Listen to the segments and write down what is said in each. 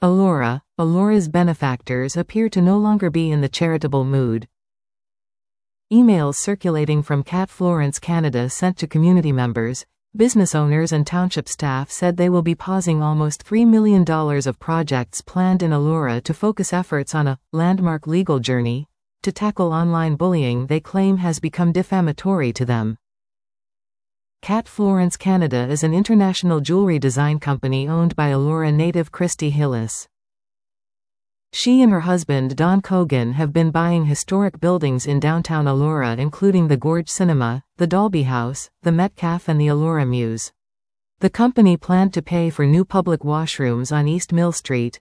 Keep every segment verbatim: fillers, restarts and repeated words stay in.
Elora, Elora's benefactors appear to no longer be in the charitable mood. Emails circulating from Cat Florence Canada sent to community members, business owners and township staff said they will be pausing almost three million dollars of projects planned in Elora to focus efforts on a landmark legal journey to tackle online bullying they claim has become defamatory to them. Cat Florence Canada is an international jewelry design company owned by Elora native Christy Hillis. She and her husband Don Cogan have been buying historic buildings in downtown Elora, including the Gorge Cinema, the Dolby House, the Metcalfe and the Elora Muse. The company planned to pay for new public washrooms on East Mill Street.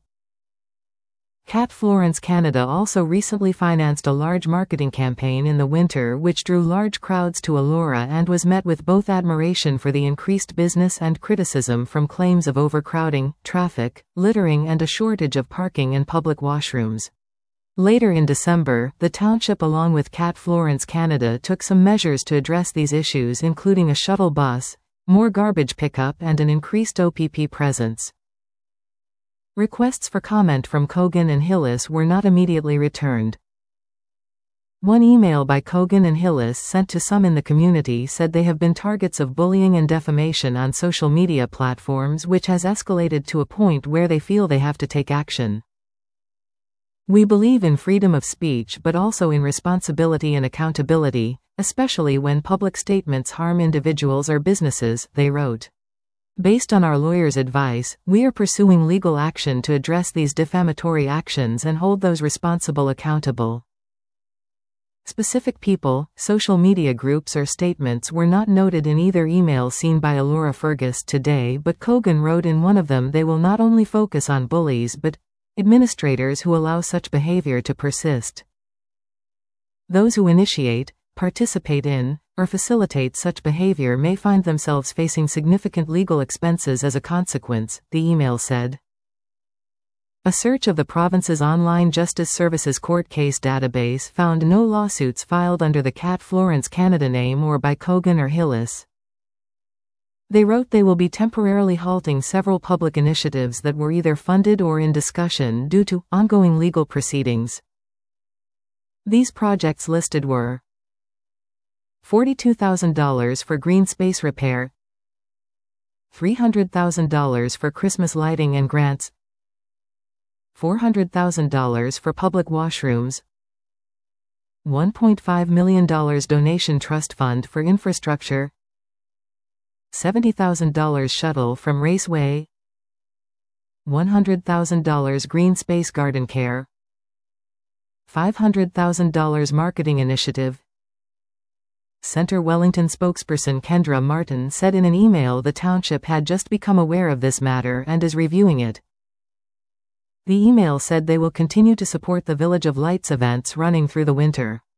Cat Florence Canada also recently financed a large marketing campaign in the winter which drew large crowds to Elora and was met with both admiration for the increased business and criticism from claims of overcrowding, traffic, littering and a shortage of parking and public washrooms. Later in December, the township along with Cat Florence Canada took some measures to address these issues, including a shuttle bus, more garbage pickup and an increased O P P presence. Requests for comment from Cogan and Hillis were not immediately returned. One email by Cogan and Hillis sent to some in the community said they have been targets of bullying and defamation on social media platforms, which has escalated to a point where they feel they have to take action. We believe in freedom of speech but also in responsibility and accountability, especially when public statements harm individuals or businesses, they wrote. Based on our lawyer's advice, we are pursuing legal action to address these defamatory actions and hold those responsible accountable. Specific people, social media groups or statements were not noted in either email seen by Elora Fergus today, but Cogan wrote in one of them they will not only focus on bullies but administrators who allow such behavior to persist. Those who initiate, participate in, or facilitate such behavior may find themselves facing significant legal expenses as a consequence, the email said. A search of the province's online justice services court case database found no lawsuits filed under the Cat Florence Canada name or by Cogan or Hillis. They wrote they will be temporarily halting several public initiatives that were either funded or in discussion due to ongoing legal proceedings. These projects listed were forty-two thousand dollars for green space repair, three hundred thousand dollars for Christmas lighting and grants, four hundred thousand dollars for public washrooms, one point five million dollars donation trust fund for infrastructure, seventy thousand dollars shuttle from Raceway, one hundred thousand dollars green space garden care, five hundred thousand dollars marketing initiative. Centre Wellington spokesperson Kendra Martin said in an email the township had just become aware of this matter and is reviewing it. The email said they will continue to support the Village of Lights events running through the winter.